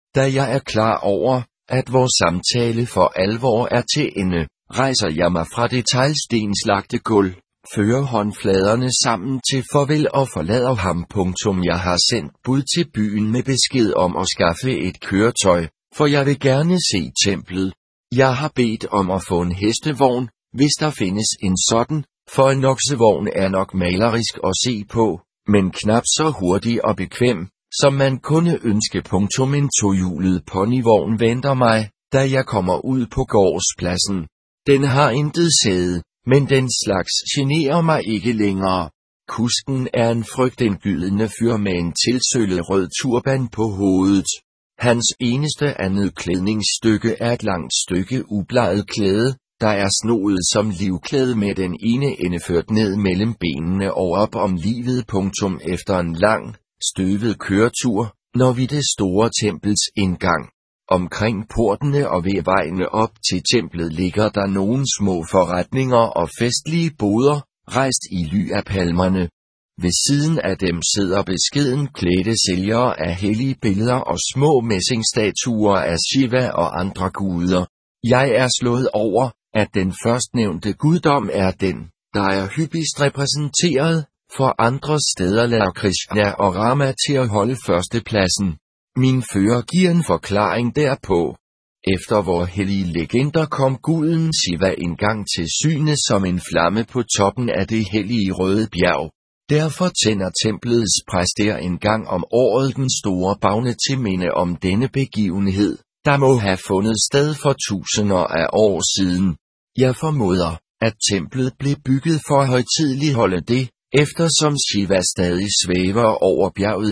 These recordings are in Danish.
Da jeg er klar over, at vores samtale for alvor er til ende, rejser jeg mig fra det teglstenslagte gulv, fører håndfladerne sammen til farvel og forlader ham. Jeg har sendt bud til byen med besked om at skaffe et køretøj, for jeg vil gerne se templet. Jeg har bedt om at få en hestevogn, hvis der findes en sådan, for en oksevogn er nok malerisk at se på, men knap så hurtig og bekvem, som man kunne ønske. En tohjulet ponyvogn venter mig, da jeg kommer ud på gårdspladsen. Den har intet sæde, men den slags generer mig ikke længere. Kusken er en frygtindgydende fyr med en tilsøllet rød turban på hovedet. Hans eneste andet klædningsstykke er et langt stykke ubleget klæde, der er snoet som livklæde med den ene ende ført ned mellem benene og op om livet. Efter en lang, støvet køretur, når vi det store tempels indgang. Omkring portene og ved vejene op til templet ligger der nogle små forretninger og festlige boder, rejst i ly af palmerne. Ved siden af dem sidder beskeden klædte sælgere af hellige billeder og små messingstatuer af Shiva og andre guder. Jeg er slået over, at den førstnævnte guddom er den, der er hyppigst repræsenteret, for andre steder lader Krishna og Rama til at holde førstepladsen. Min fører giver en forklaring derpå. Efter vor hellige legender kom guden Shiva engang til syne som en flamme på toppen af det hellige røde bjerg. Derfor tænder templets præster en gang om året den store bagne til minde om denne begivenhed, der må have fundet sted for tusinder af år siden. Jeg formoder, at templet blev bygget for at højtideligholde det, eftersom Shiva stadig svæver over bjerget.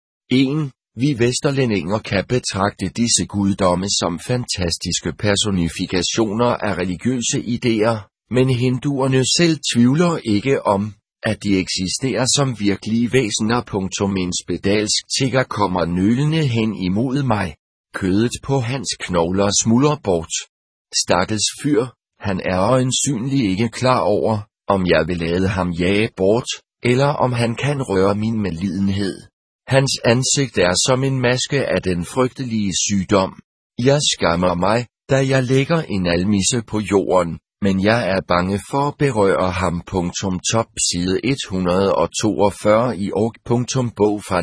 Vi vesterlændinge kan betragte disse guddomme som fantastiske personifikationer af religiøse idéer, men hinduerne selv tvivler ikke om, at de eksisterer som virkelige væsener. En spedalsk tigger kommer nølende hen imod mig. Kødet på hans knogler smuldrer bort. Stakkels fyr, han er øjensynlig ikke klar over, om jeg vil lade ham jage bort, eller om han kan røre min medlidenhed. Hans ansigt er som en maske af den frygtelige sygdom. Jeg skammer mig, da jeg lægger en almisse på jorden, men jeg er bange for at berøre ham. Top side 142 i org. Bog fra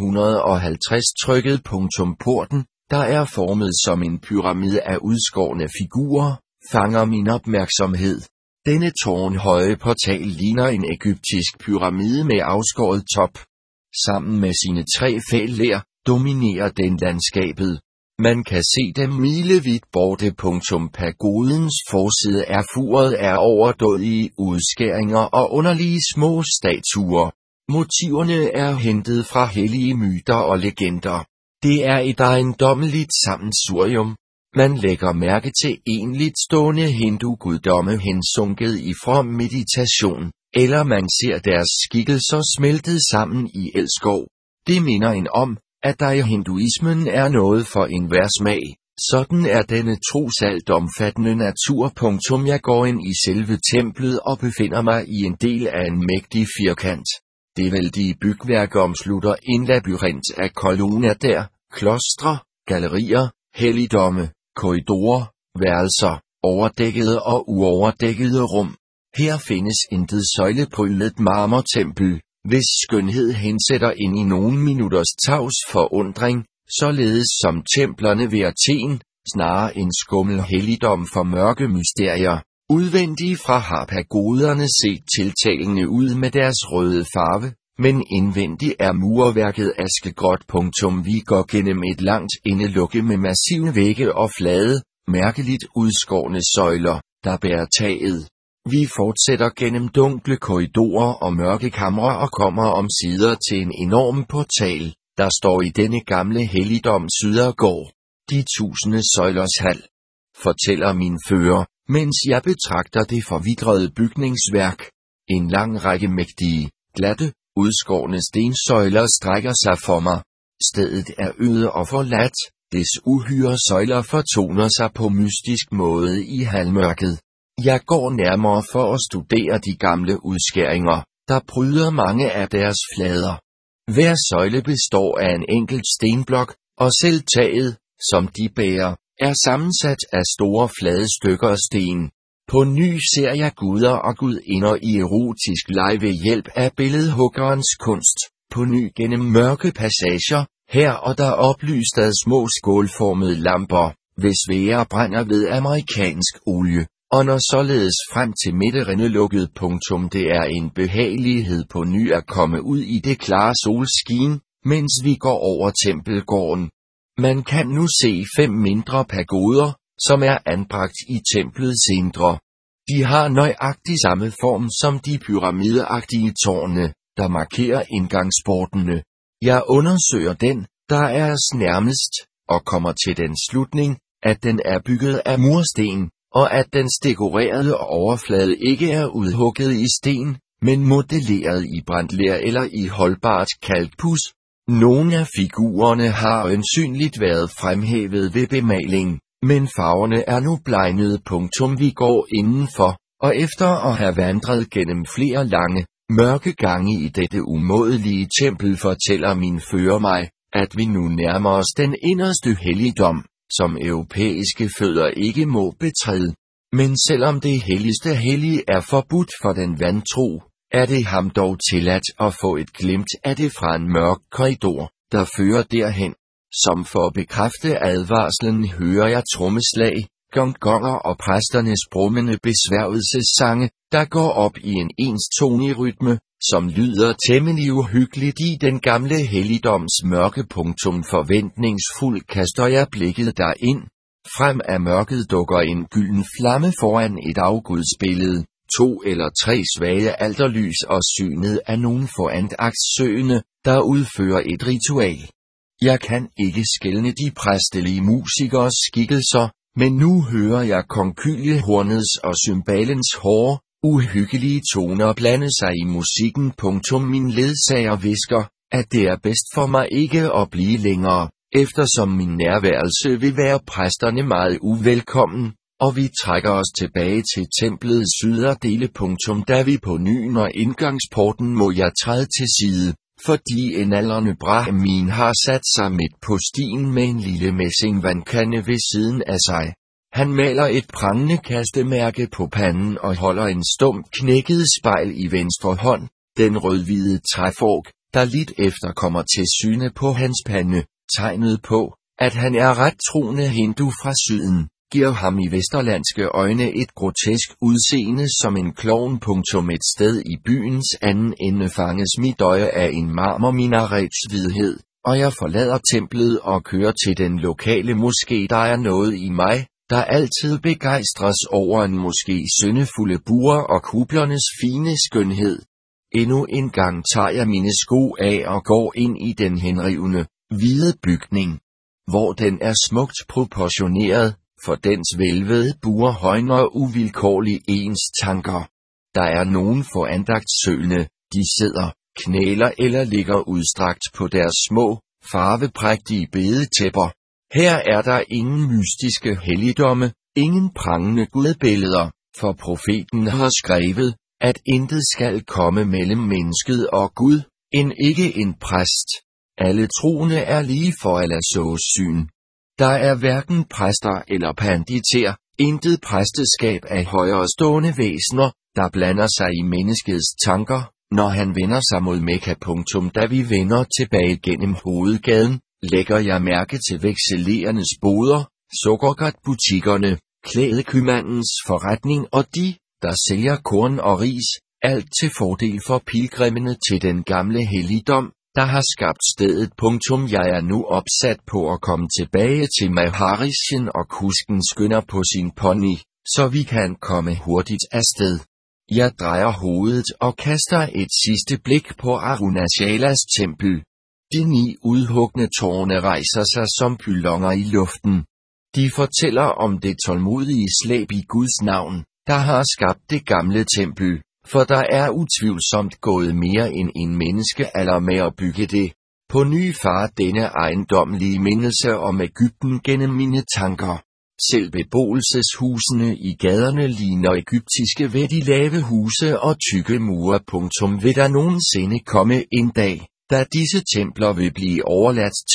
1950 trykket. Porten, der er formet som en pyramide af udskårne figurer, fanger min opmærksomhed. Denne tårnhøje portal ligner en egyptisk pyramide med afskåret top. Sammen med sine 3 fælder dominerer den landskabet. Man kan se dem milevidt borte. Pagodens forside er furet af overdådige udskæringer og underlige små statuer. Motiverne er hentet fra hellige myter og legender. Det er et ejendommeligt sammensurium. Man lægger mærke til enligt stående hindu-guddomme hensunket i from meditation, eller man ser deres skikkelser smeltet sammen i elskov. Det minder en om, at der i hinduismen er noget for enhver smag. Sådan er denne trosalt omfattende natur. Jeg går ind i selve templet og befinder mig i en del af en mægtig firkant. Det vældige bygværk omslutter en labyrint af kolonner der, klostre, gallerier, helligdomme, korridorer, værelser, overdækkede og uoverdækkede rum. Her findes intet søjleprylet marmortempel, hvis skønhed hensætter ind i nogle minutters tavs forundring, således som templerne ved Athen, snarere en skummel helligdom for mørke mysterier. Udvendige fra har pagoderne set tiltalende ud med deres røde farve, men indvendigt er murværket askegråt. Vi går gennem et langt indelukke med massive vægge og flade, mærkeligt udskårne søjler, der bærer taget. Vi fortsætter gennem dunkle korridorer og mørke kamre og kommer omsider til en enorm portal, der står i denne gamle helligdom Ydergård. De 1000 søjlers hal, fortæller min fører, mens jeg betragter det forvitrede bygningsværk. En lang række mægtige, glatte, udskårne stensøjler strækker sig for mig. Stedet er øde og forladt, dets uhyre søjler fortoner sig på mystisk måde i halvmørket. Jeg går nærmere for at studere de gamle udskæringer, der pryder mange af deres flader. Hver søjle består af en enkelt stenblok, og selv taget, som de bærer, er sammensat af store flade stykker af sten. På ny ser jeg guder og gudinder i erotisk leg ved hjælp af billedhuggerens kunst, på ny gennem mørke passager, her og der oplyst af små skålformede lamper, hvis væger brænder ved amerikansk olie, og når således frem til midterinde lukket. Det er en behagelighed på ny at komme ud i det klare solskin, mens vi går over tempelgården. Man kan nu se 5 mindre pagoder, som er anbragt i templets indre. De har nøjagtig samme form som de pyramideagtige tårne, der markerer indgangsportene. Jeg undersøger den, der er os nærmest, og kommer til den slutning, at den er bygget af mursten, og at dens dekorerede overflade ikke er udhugget i sten, men modelleret i brændt ler eller i holdbart kalkpus. Nogle af figurerne har øjensynligt været fremhævet ved bemaling, men farverne er nu blegnede. Vi går indenfor, og efter at have vandret gennem flere lange, mørke gange i dette umådelige tempel fortæller min fører mig, at vi nu nærmer os den inderste helligdom, som europæiske fødder ikke må betræde. Men selvom det helligste hellige er forbudt for den vantro, er det ham dog tilladt at få et glimt af det fra en mørk korridor, der fører derhen. Som for at bekræfte advarslen hører jeg trommeslag, gongonger og præsternes brummende besværgelsessange, der går op i en enstonig rytme, som lyder temmelig uhyggeligt i den gamle helligdoms mørke. Forventningsfuld kaster jeg blikket derind. Frem af mørket dukker en gylden flamme foran et afgudsbillede, 2 eller 3 svage alterlys og synet af nogle forandagtssøgende, der udfører et ritual. Jeg kan ikke skelne de præstelige musikers skikkelser, men nu hører jeg konkyliehornets og cymbalens hårde, uhyggelige toner blande sig i musikken. Min ledsager hvisker, at det er bedst for mig ikke at blive længere, eftersom min nærværelse vil være præsterne meget uvelkommen, og vi trækker os tilbage til templets yderdele. Da vi på ny når indgangsporten, må jeg træde til side, fordi en aldrende brahmin har sat sig midt på stien med en lille messingvandkande ved siden af sig. Han maler et prangende kastemærke på panden og holder en stump knækket spejl i venstre hånd, den rødhvide træfork, der lidt efter kommer til syne på hans pande, tegnet på, at han er ret troende hindu fra syden, giver ham i vesterlandske øjne et grotesk udseende som en klovn. Et sted i byens anden ende fanges mit øje af en marmorminarets hvidhed, og jeg forlader templet og kører til den lokale moské. Der er noget i mig, der altid begejstres over en moskés syndefulde buer og kuplernes fine skønhed. Endnu en gang tager jeg mine sko af og går ind i den henrivende, hvide bygning, hvor den er smukt proportioneret, for dens hvælvede buer højner uvilkårligt ens tanker. Der er nogen forandagtssøgende, de sidder, knæler eller ligger udstrakt på deres små, farveprægtige bedetæpper. Her er der ingen mystiske helligdomme, ingen prangende gudbilleder, for profeten har skrevet, at intet skal komme mellem mennesket og Gud, end ikke en præst. Alle troende er lige for Allahs syn. Der er hverken præster eller panditer, intet præsteskab af højere stående væsener, der blander sig i menneskets tanker, når han vender sig mod Mekka. Da vi vender tilbage gennem hovedgaden, lægger jeg mærke til vekselerernes boder, sukkergratbutikkerne, klædekøbmandens forretning og de, der sælger korn og ris, alt til fordel for pilgrimmene til den gamle helligdom, der har skabt stedet. Jeg er nu opsat på at komme tilbage til Maharisjen, og kusken skynder på sin pony, så vi kan komme hurtigt afsted. Jeg drejer hovedet og kaster et sidste blik på Arunachalas tempel. De 9 udhugne tårne rejser sig som pyloner i luften. De fortæller om det tålmodige slæb i Guds navn, der har skabt det gamle tempel, for der er utvivlsomt gået mere end en menneskealder med at bygge det. På ny farer denne ejendommelige mindelse om Egypten gennem mine tanker. Selv beboelseshusene i gaderne ligner egyptiske ved de lave huse og tykke mure. Vil der nogensinde komme en dag, da disse templer vil blive overladt til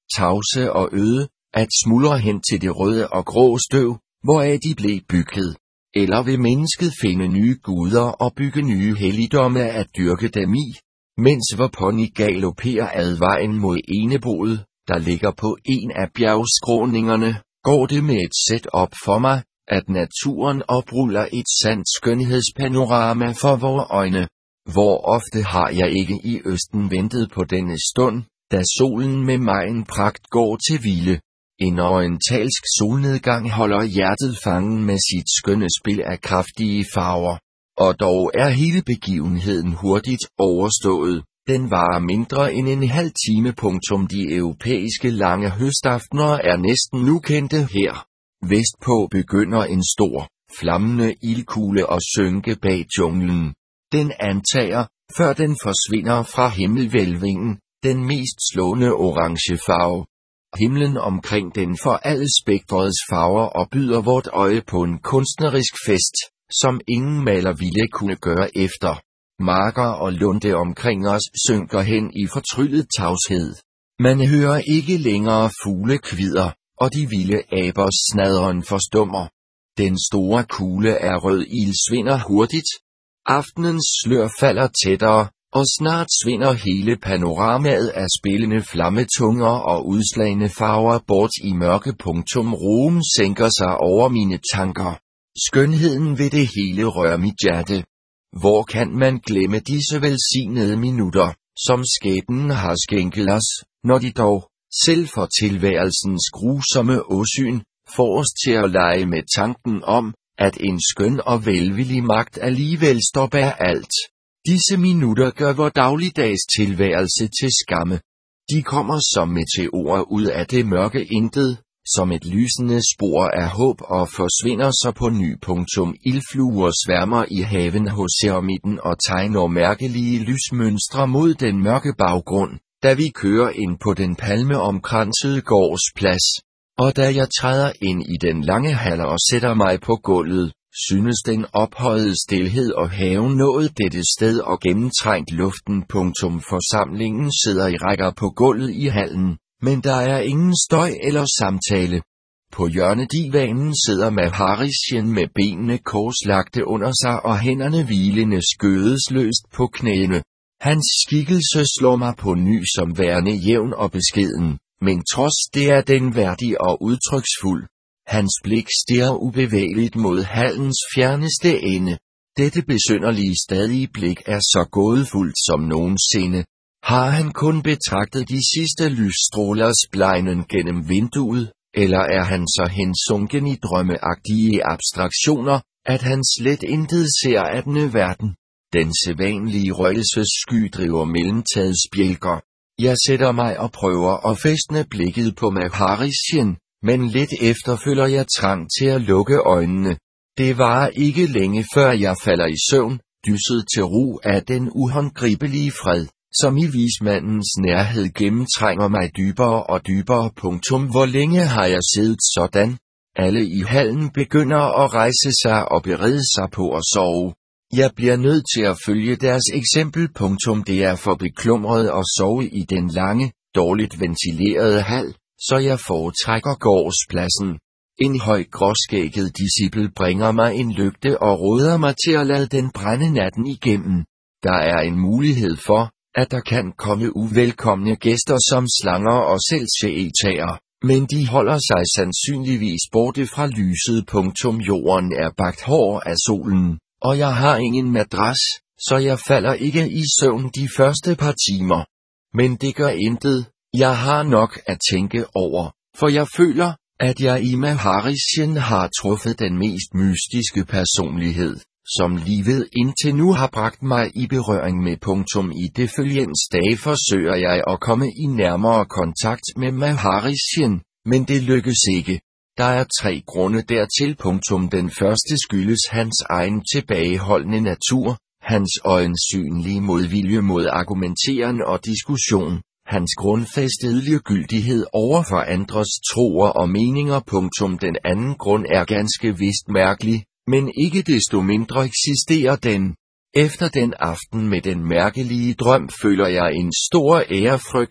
tavse og øde, at smuldre hen til det røde og grå støv, hvoraf de blev bygget. Eller vil mennesket finde nye guder og bygge nye helligdomme at dyrke dem i, mens vor pony galopperer ad vejen mod eneboet, der ligger på en af bjergskråningerne, går det med et sæt op for mig, at naturen opruller et sandt skønhedspanorama for vore øjne. Hvor ofte har jeg ikke i østen ventet på denne stund, da solen med megen pragt går til hvile. En orientalsk solnedgang holder hjertet fangen med sit skønne spil af kraftige farver. Og dog er hele begivenheden hurtigt overstået. Den varer mindre end en halv time. De europæiske lange høstaftener er næsten ukendte her. Vestpå begynder en stor, flammende ildkugle at synke bag junglen. Den antager, før den forsvinder fra himmelvælvingen, den mest slående orange farve. Himlen omkring den får alle spektrets farver og byder vort øje på en kunstnerisk fest, som ingen maler ville kunne gøre efter. Marker og lunde omkring os synker hen i fortryllet tavshed. Man hører ikke længere fuglekvidder, og de vilde abers snadren forstummer. Den store kugle af rød ild svinder hurtigt. Aftenens slør falder tættere, og snart svinder hele panoramaet af spillende flammetunger og udslagne farver bort i mørke. Roen sænker sig over mine tanker. Skønheden ved det hele rører mit hjerte. Hvor kan man glemme disse velsignede minutter, som skæbnen har skænket os, når de dog, selv for tilværelsens grusomme åsyn, får os til at lege med tanken om, at en skøn og velvillig magt alligevel står bag alt. Disse minutter gør vor dagligdags tilværelse til skamme. De kommer som meteorer ud af det mørke intet, som et lysende spor af håb og forsvinder så på ny. Ildfluer sværmer i haven hos ceramitten og tegner mærkelige lysmønstre mod den mørke baggrund, da vi kører ind på den palmeomkransede gårdsplads. Og da jeg træder ind i den lange hal og sætter mig på gulvet, synes den ophøjede stilhed og haven nået dette sted og gennemtrængt luften. Forsamlingen sidder i rækker på gulvet i hallen, men der er ingen støj eller samtale. På hjørnedivanen sidder Maharisjen med benene korslagte under sig og hænderne hvilende skødesløst på knæene. Hans skikkelse slår mig på ny som værende jævn og beskeden, men trods det er den værdig og udtryksfuld. Hans blik stirrer ubevægeligt mod hallens fjerneste ende. Dette besynderlige stadige blik er så gådefuldt som nogensinde. Har han kun betragtet de sidste lysstrålers blegnen gennem vinduet, eller er han så hensunken i drømmeagtige abstraktioner, at han slet intet ser af denne verden? Den sædvanlige røgelsessky driver mellemtagets bjælker. Jeg sætter mig og prøver at fæstne blikket på Maharisjen, men lidt efter føler jeg trang til at lukke øjnene. Det varer ikke længe før jeg falder i søvn, dysset til ro af den uhåndgribelige fred, som i vismandens nærhed gennemtrænger mig dybere og dybere. Hvor længe har jeg siddet sådan? Alle i hallen begynder at rejse sig og berede sig på at sove. Jeg bliver nødt til at følge deres eksempel. Det er for beklumret at sove i den lange, dårligt ventilerede hal, så jeg foretrækker gårdspladsen. En høj gråskægget disciple bringer mig en lygte og råder mig til at lade den brænde natten igennem. Der er en mulighed for, at der kan komme uvelkomne gæster som slanger og selvsægtager, men de holder sig sandsynligvis borte fra lyset. Jorden er bagt hård af solen, og jeg har ingen madras, så jeg falder ikke i søvn de første par timer. Men det gør intet, jeg har nok at tænke over, for jeg føler, at jeg i Maharisjen har truffet den mest mystiske personlighed, som livet indtil nu har bragt mig i berøring med. I det følgende dage forsøger jeg at komme i nærmere kontakt med Maharisjen, men det lykkes ikke. Der er 3 grunde dertil. Den første skyldes hans egen tilbageholdende natur, hans øjensynlige modvilje mod argumenteren og diskussion, hans grundfæstede ligegyldighed over for andres troer og meninger. Den anden grund er ganske vist mærkelig, men ikke desto mindre eksisterer den. Efter den aften med den mærkelige drøm føler jeg en stor ærefrygt,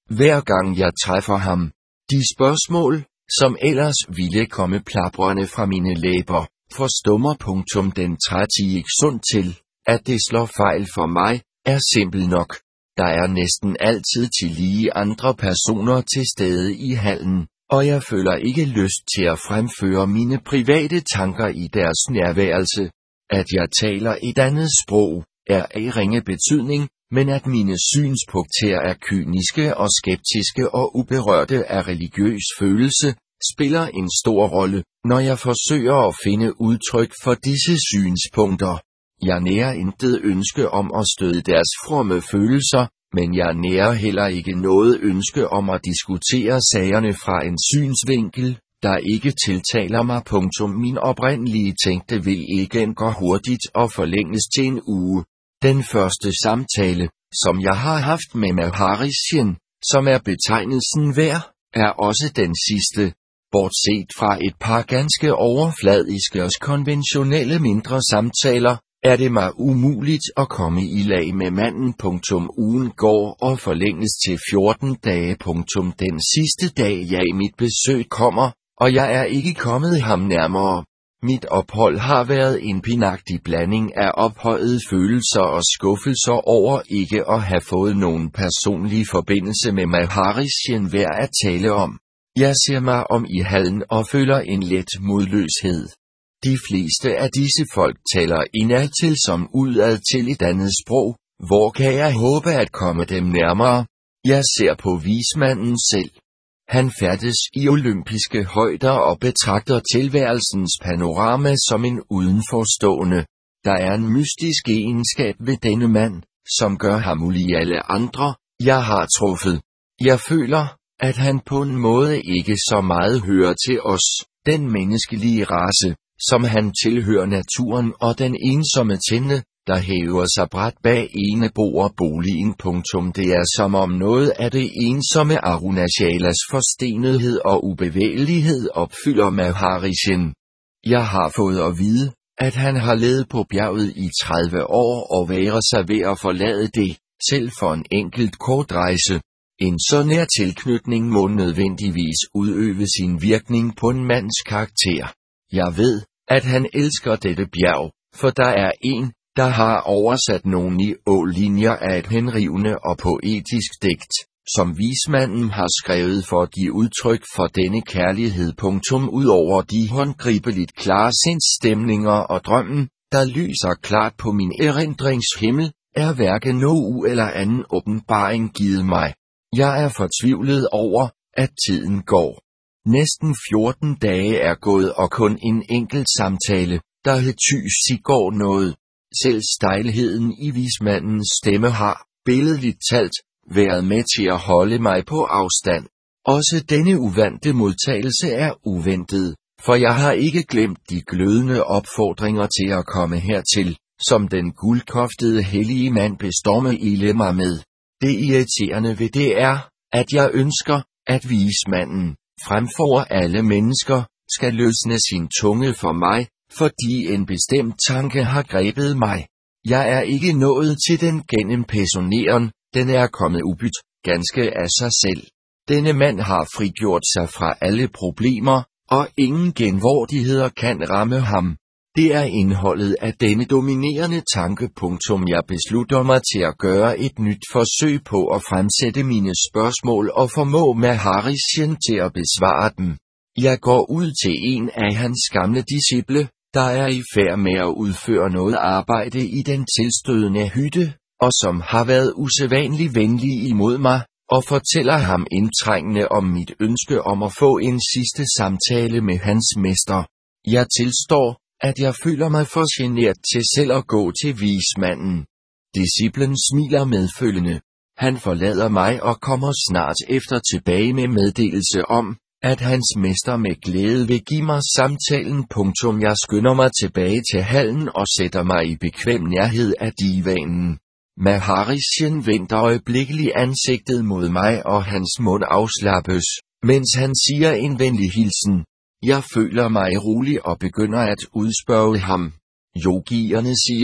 hver gang jeg træffer ham. De spørgsmål, som ellers ville komme plaprende fra mine læber, forstummer. Den trætige ikke sund til, at det slår fejl for mig, er simpel nok. Der er næsten altid tillige andre personer til stede i hallen, og jeg føler ikke lyst til at fremføre mine private tanker i deres nærværelse. At jeg taler et andet sprog, er af ringe betydning, men at mine synspunkter er kyniske og skeptiske og uberørte af religiøs følelse, spiller en stor rolle, når jeg forsøger at finde udtryk for disse synspunkter. Jeg nærer intet ønske om at støde deres fromme følelser, men jeg nærer heller ikke noget ønske om at diskutere sagerne fra en synsvinkel, der ikke tiltaler mig. Min oprindelige tænkte vil ikke gå hurtigt og forlænges til en uge. Den første samtale, som jeg har haft med Maharishen, som er betegnelsen værd, er også den sidste. Bortset fra et par ganske overfladiske og konventionelle mindre samtaler, er det mig umuligt at komme i lag med manden. Ugen går og forlænges til 14 dage. Den sidste dag jeg i mit besøg kommer, og jeg er ikke kommet ham nærmere. Mit ophold har været en pinagtig blanding af ophøjede følelser og skuffelser over ikke at have fået nogen personlig forbindelse med Maharishen værd at tale om. Jeg ser mig om i hallen og føler en let modløshed. De fleste af disse folk taler indadtil som udad til et andet sprog. Hvor kan jeg håbe at komme dem nærmere? Jeg ser på vismanden selv. Han færdes i olympiske højder og betragter tilværelsens panorama som en udenforstående. Der er en mystisk egenskab ved denne mand, som gør ham ulig alle andre, jeg har truffet. Jeg føler, at han på en måde ikke så meget hører til os, den menneskelige race, som han tilhører naturen og den ensomme tinde, der hæver sig bræt bag eneboligen. Det er som om noget af det ensomme Arunachalas forstenethed og ubevægelighed opfylder Maharishen. Jeg har fået at vide, at han har levet på bjerget i 30 år og vægrer sig ved at forlade det, selv for en enkelt kort rejse. En så nær tilknytning må nødvendigvis udøve sin virkning på en mands karakter. Jeg ved, at han elsker dette bjerg, for der er en, der har oversat nogle linjer af et henrivende og poetisk digt, som vismanden har skrevet for at give udtryk for denne kærlighed. Ud over de håndgribeligt klare sindsstemninger og drømmen, der lyser klart på min erindringshimmel, er hverken no eller anden åbenbaring givet mig. Jeg er fortvivlet over, at tiden går. Næsten 14 dage er gået og kun en enkelt samtale, der hed Tys i går noget. Selv stejlheden i vismandens stemme har, billedligt talt, været med til at holde mig på afstand. Også denne uvante modtagelse er uventet, for jeg har ikke glemt de glødende opfordringer til at komme hertil, som den guldkoftede hellige mand bestormede mig med. Det irriterende ved det er, at jeg ønsker, at vismanden, fremfor alle mennesker, skal løsne sin tunge for mig, fordi en bestemt tanke har grebet mig. Jeg er ikke nået til den gennem personeren, den er kommet ubyt, ganske af sig selv. Denne mand har frigjort sig fra alle problemer, og ingen genvordigheder kan ramme ham. Det er indholdet af denne dominerende tanke. Jeg beslutter mig til at gøre et nyt forsøg på at fremsætte mine spørgsmål og formå Maharishen til at besvare dem. Jeg går ud til en af hans gamle disciple, der er i færd med at udføre noget arbejde i den tilstødende hytte, og som har været usædvanligt venlig imod mig, og fortæller ham indtrængende om mit ønske om at få en sidste samtale med hans mester. Jeg tilstår, at jeg føler mig for genert til selv at gå til vismanden. Disciplen smiler medfølgende. Han forlader mig og kommer snart efter tilbage med meddelelse om, at hans mester med glæde vil give mig samtalen. Jeg skynder mig tilbage til hallen og sætter mig i bekvem nærhed af divanen. Maharishen vender øjeblikkeligt ansigtet mod mig, og hans mund afslappes, mens han siger en venlig hilsen. Jeg føler mig rolig og begynder at udspørge ham. Yogierne siger,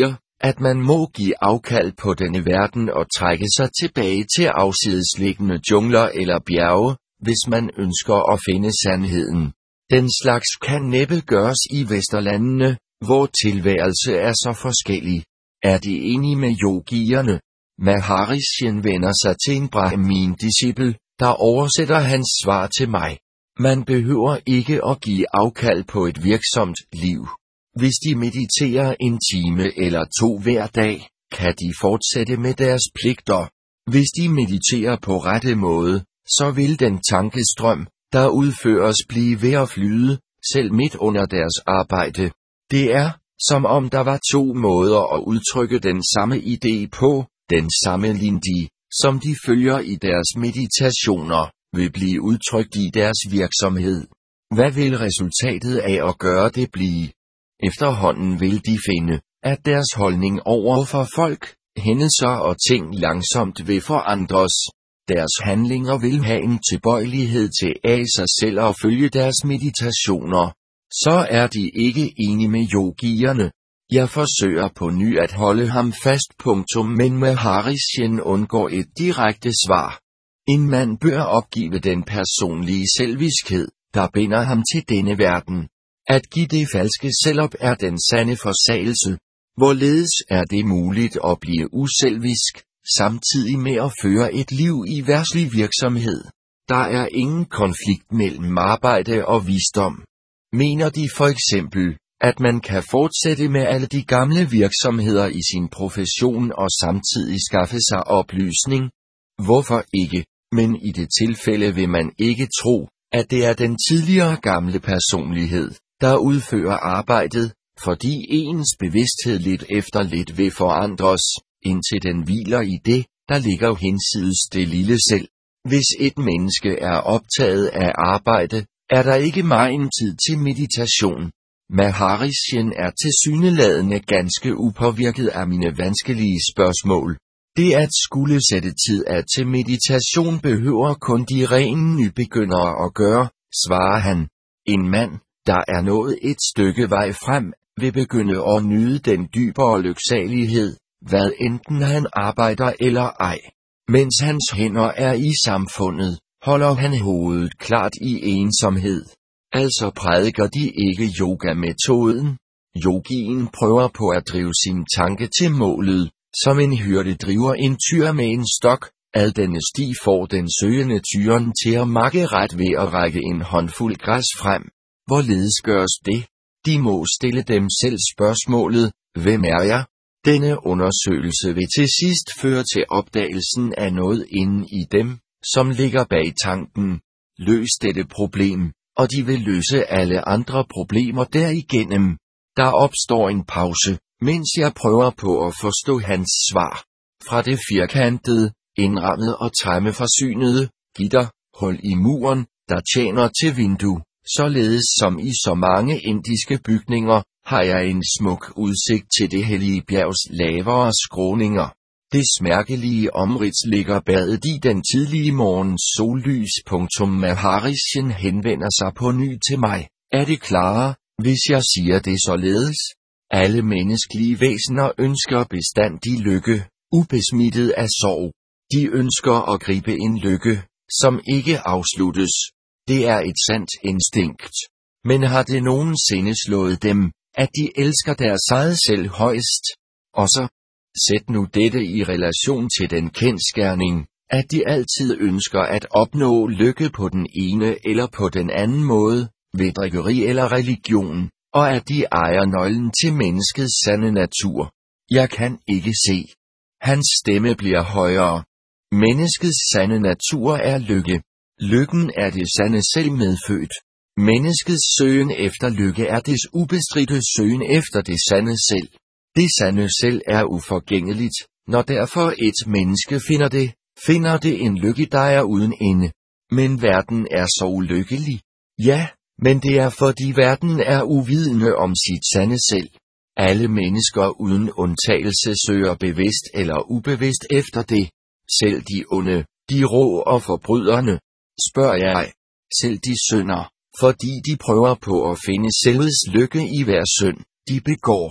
at man må give afkald på denne verden og trække sig tilbage til afsidesliggende jungler eller bjerge, hvis man ønsker at finde sandheden. Den slags kan næppe gøres i Vesterlandene, hvor tilværelse er så forskellig. Er de enige med yogierne? Maharishen vender sig til en Brahmin-disciple, der oversætter hans svar til mig. Man behøver ikke at give afkald på et virksomt liv. Hvis de mediterer en time eller 2 hver dag, kan de fortsætte med deres pligter. Hvis de mediterer på rette måde, så vil den tankestrøm, der udføres, blive ved at flyde, selv midt under deres arbejde. Det er, som om der var 2 måder at udtrykke den samme idé på, den samme linje, som de følger i deres meditationer, vil blive udtrykt i deres virksomhed. Hvad vil resultatet af at gøre det blive? Efterhånden vil de finde, at deres holdning over for folk, hændelser og ting langsomt vil forandres. Deres handlinger vil have en tilbøjelighed til af sig selv og følge deres meditationer. Så er de ikke enige med yogierne. Jeg forsøger på ny at holde ham fast, men Maharishen undgår et direkte svar. En mand bør opgive den personlige selviskhed, der binder ham til denne verden. At give det falske selv op er den sande forsagelse. Hvorledes er det muligt at blive uselvisk, samtidig med at føre et liv i verdslig virksomhed? Der er ingen konflikt mellem arbejde og visdom. Mener de for eksempel, at man kan fortsætte med alle de gamle virksomheder i sin profession og samtidig skaffe sig oplysning? Hvorfor ikke? Men i det tilfælde vil man ikke tro, at det er den tidligere gamle personlighed, der udfører arbejdet, fordi ens bevidsthed lidt efter lidt vil forandres, indtil den hviler i det, der ligger hinsides det lille selv. Hvis et menneske er optaget af arbejde, er der ikke megen tid til meditation. Maharishen er tilsyneladende ganske upåvirket af mine vanskelige spørgsmål. Det at skulle sætte tid af til meditation behøver kun de rene nybegyndere at gøre, svarer han. En mand, der er nået et stykke vej frem, vil begynde at nyde den dybere lyksalighed, hvad enten han arbejder eller ej. Mens hans hænder er i samfundet, holder han hovedet klart i ensomhed. Altså prædiker de ikke yoga-metoden. Yogien prøver på at drive sin tanke til målet, som en hyrde driver en tyr med en stok. Ad denne sti får den søgende tyren til at makke ret ved at række en håndfuld græs frem. Hvorledes gøres det? De må stille dem selv spørgsmålet, hvem er jeg? Denne undersøgelse vil til sidst føre til opdagelsen af noget inde i dem, som ligger bag tanken. Løs dette problem, og de vil løse alle andre problemer derigennem. Der opstår en pause, mens jeg prøver på at forstå hans svar. Fra det firkantede, indrammede og træmmeforsynede gitter, hul i muren, der tjener til vindue, således som i så mange indiske bygninger, har jeg en smuk udsigt til det hellige bjergs lavere skråninger. Det smærkelige omrids ligger badet i den tidlige morgens sollys. Maharishen henvender sig på ny til mig. Er det klare, hvis jeg siger det således? Alle menneskelige væsener ønsker bestandig lykke, ubesmittet af sorg. De ønsker at gribe en lykke, som ikke afsluttes. Det er et sandt instinkt. Men har det nogensinde slået dem, at de elsker deres eget selv højst? Og så, sæt nu dette i relation til den kendsgerning, at de altid ønsker at opnå lykke på den ene eller på den anden måde, ved drikkeri eller religion, og at de ejer nøglen til menneskets sande natur. Jeg kan ikke se. Hans stemme bliver højere. Menneskets sande natur er lykke. Lykken er det sande selv medfødt. Menneskets søgen efter lykke er des ubestridte søgen efter det sande selv. Det sande selv er uforgængeligt. Når derfor et menneske finder det en lykke, der er uden ende. Men verden er så ulykkelig. Ja, men det er fordi verden er uvidende om sit sande selv. Alle mennesker uden undtagelse søger bevidst eller ubevidst efter det. Selv de onde, de rå og forbryderne, spørger jeg. Selv de synder, fordi de prøver på at finde selvets lykke i hver synd, de begår.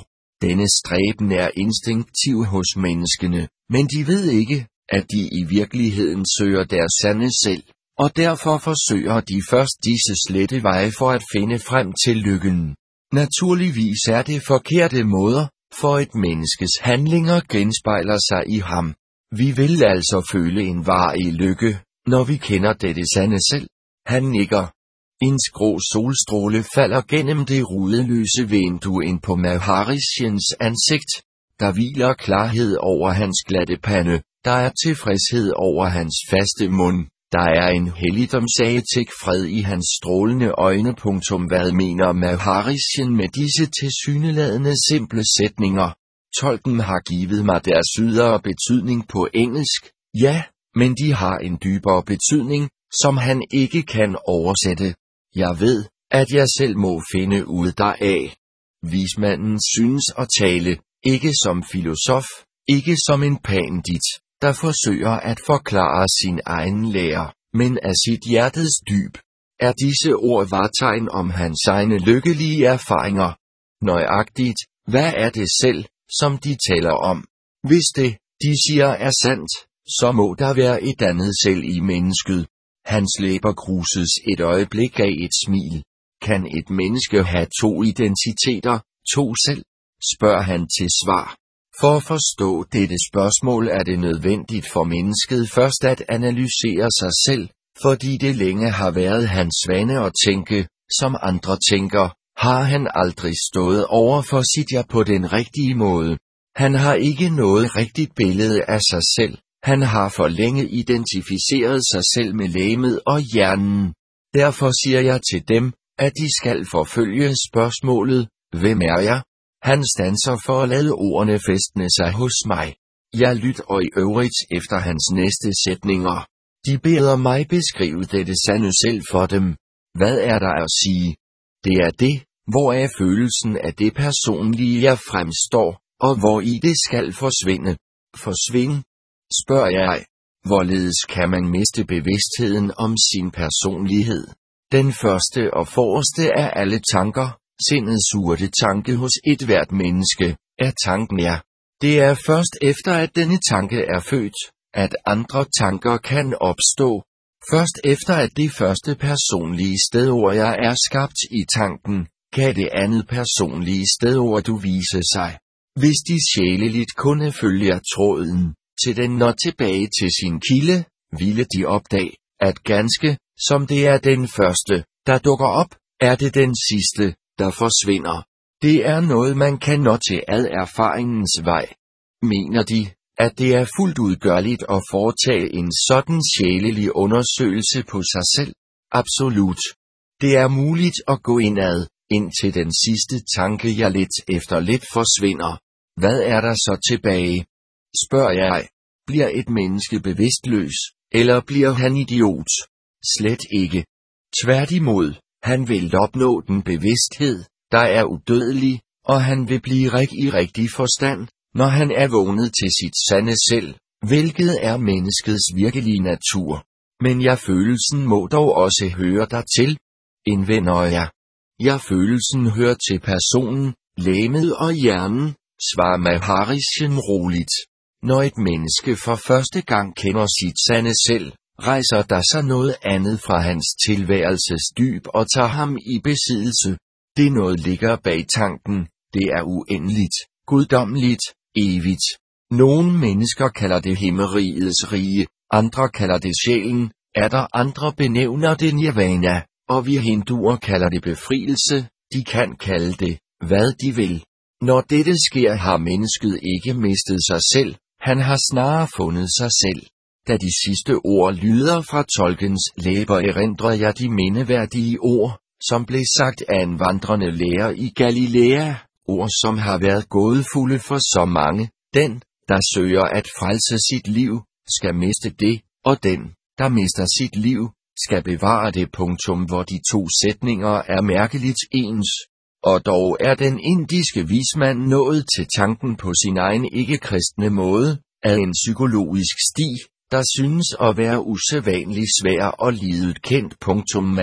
Denne stræben er instinktiv hos menneskene, men de ved ikke, at de i virkeligheden søger deres sande selv, og derfor forsøger de først disse slette veje for at finde frem til lykken. Naturligvis er det forkerte måder, for et menneskes handlinger genspejler sig i ham. Vi vil altså føle en varig lykke, når vi kender dette sande selv. Han nikker. En skrå solstråle falder gennem det rudeløse vindue ind på Maharishens ansigt. Der hviler klarhed over hans glatte pande, der er tilfredshed over hans faste mund, der er en helligdomsaetik fred i hans strålende øjne. Hvad mener Maharishen med disse tilsyneladende simple sætninger? Tolken har givet mig deres ydre betydning på engelsk, ja, men de har en dybere betydning, som han ikke kan oversætte. Jeg ved, at jeg selv må finde ud deraf. Vismanden synes at tale, ikke som filosof, ikke som en pandit, der forsøger at forklare sin egen lære, men af sit hjertes dyb. Er disse ord vartegn om hans egne lykkelige erfaringer? Nøjagtigt, hvad er det selv, som de taler om? Hvis det, de siger, er sandt, så må der være et andet selv i mennesket. Hans læber kruses et øjeblik af et smil. Kan et menneske have to identiteter, to selv? Spørger han til svar. For at forstå dette spørgsmål er det nødvendigt for mennesket først at analysere sig selv, fordi det længe har været hans vane at tænke, som andre tænker, har han aldrig stået over for sit jeg på den rigtige måde. Han har ikke noget rigtigt billede af sig selv. Han har for længe identificeret sig selv med legemet og hjernen. Derfor siger jeg til dem, at de skal forfølge spørgsmålet, hvem er jeg? Han standser for at lade ordene fæstne sig hos mig. Jeg lytter i øvrigt efter hans næste sætninger. De beder mig beskrive dette sande selv for dem. Hvad er der at sige? Det er det, hvoraf følelsen af det personlige jeg fremstår, og hvor i det skal forsvinde. Forsvinde? Spørger jeg. Hvorledes kan man miste bevidstheden om sin personlighed? Den første og forreste af alle tanker, sindets urte tanke hos et hvert menneske, er tanken er. Det er først efter at denne tanke er født, at andre tanker kan opstå. Først efter at det første personlige stedord jeg er skabt i tanken, kan det andet personlige stedord du vise sig. Hvis de sjæleligt kunne følge tråden, til den når tilbage til sin kilde, ville de opdage, at ganske, som det er den første, der dukker op, er det den sidste, der forsvinder. Det er noget man kan nå til ad erfaringens vej. Mener de, at det er fuldt udgørligt at foretage en sådan sjælelig undersøgelse på sig selv? Absolut. Det er muligt at gå indad, indtil den sidste tanke jeg lidt efter lidt forsvinder. Hvad er der så tilbage? Spørger jeg. Bliver et menneske bevidstløs, eller bliver han idiot? Slet ikke. Tværtimod, han vil opnå den bevidsthed, der er udødelig, og han vil blive i rigtig forstand, når han er vågnet til sit sande selv, hvilket er menneskets virkelige natur. Men følelsen må dog også høre dertil. Indvender jeg. Følelsen hører til personen, legemet og hjernen, svarer Maharishen roligt. Når et menneske for første gang kender sit sande selv, rejser der sig noget andet fra hans tilværelses dyb og tager ham i besiddelse. Det noget ligger bag tanken, det er uendeligt, guddommeligt, evigt. Nogle mennesker kalder det himmerigets rige, andre kalder det sjælen, andre benævner det nirvana, og vi hinduer kalder det befrielse, de kan kalde det, hvad de vil. Når dette sker har mennesket ikke mistet sig selv, han har snarere fundet sig selv. Da de sidste ord lyder fra tolkens læber erindrer jeg de mindeværdige ord, som blev sagt af en vandrende lærer i Galilea, ord som har været gådefulde for så mange. Den, der søger at frelse sit liv, skal miste det, og den, der mister sit liv, skal bevare det. Hvor de to sætninger er mærkeligt ens. Og dog er den indiske vismand nået til tanken på sin egen ikke-kristne måde, af en psykologisk sti, der synes at være usædvanlig svær og lidet kendt.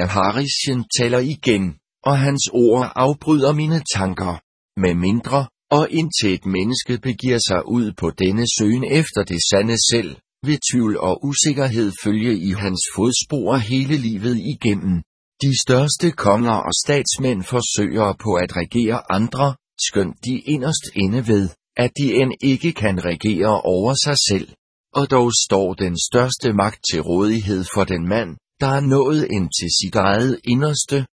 Maharishen taler igen, og hans ord afbryder mine tanker. Med mindre, Og indtil et menneske begiver sig ud på denne søgen efter det sande selv, vil tvivl og usikkerhed følge i hans fodspor hele livet igennem. De største konger og statsmænd forsøger på at regere andre, skønt de inderst inde ved, at de end ikke kan regere over sig selv. Og dog står den største magt til rådighed for den mand, der er nået ind til sit eget inderste,